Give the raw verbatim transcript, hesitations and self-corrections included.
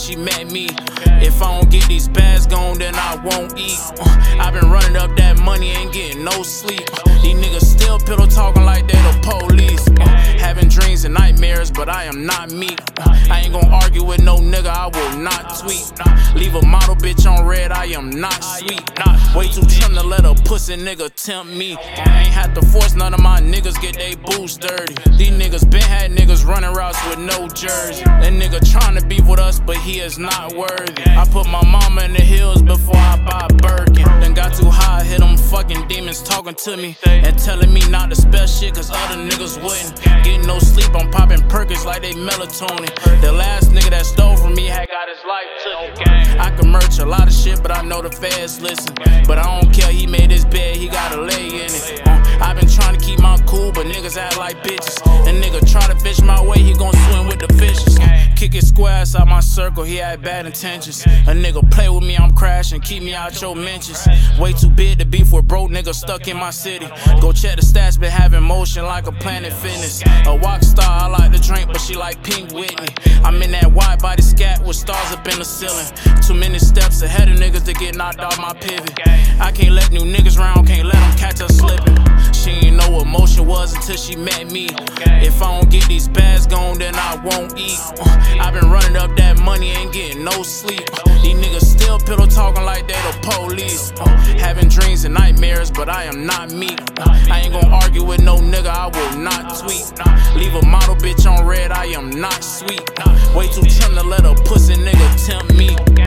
she met me. If I don't get these bags gone, then I won't eat. Uh, I've been running up that money, ain't getting no sleep. Uh, these niggas still pillow talking like they the police. Uh, having dreams and nightmares, but I am not meek. Uh, I ain't gon' argue with no nigga, I will not tweet. Uh, leave a model bitch on red, I am not sweet. Uh, way too trim to let a pussy nigga tempt me. Uh, ain't had to force none of my niggas get they boots dirty. These niggas been had niggas running routes with no jersey. That nigga tryna beef with us, but he is not worthy. I put my mama in the hills before I buy Birkin. Then got too high, hit them fucking demons talking to me and telling me not to spell shit, cause other niggas wouldn't. Getting no sleep, I'm popping Perkins like they melatonin. The last nigga that stole from me had got his life took. I can merch a lot of shit, but I know the feds listen. But I don't care, he made his bed, he got a leg in it. Uh, I've been trying to keep my cool, but niggas act like bitches. A nigga try to fish my way, he gon' swim with the fishes. Uh, kick his square ass out my circle, he had bad intentions. A nigga play with me, I'm crashing, keep me out your mentions. Way too big to beef with broke niggas stuck in my city. Go check the stats, been having motion like a Planet Fitness. A walk star, I like to drink, but she like Pink Whitney. I'm in that wide body scat with stars up in the ceiling. Too many steps ahead of niggas to get knocked off my pivot. I can't let new niggas round, can't let them catch us slipping. She ain't know what motion was until she met me. If I don't get these bags gone, then I won't eat. Uh, I've been running up that money, ain't getting no sleep. Uh, these niggas still pillow talking like they the police. Uh, having dreams and nightmares, but I am not meek. Uh, I ain't gon' argue with no nigga, I will not tweet. Uh, leave a model bitch on red, I am not sweet. Uh, way too trim to let a pussy nigga tempt me.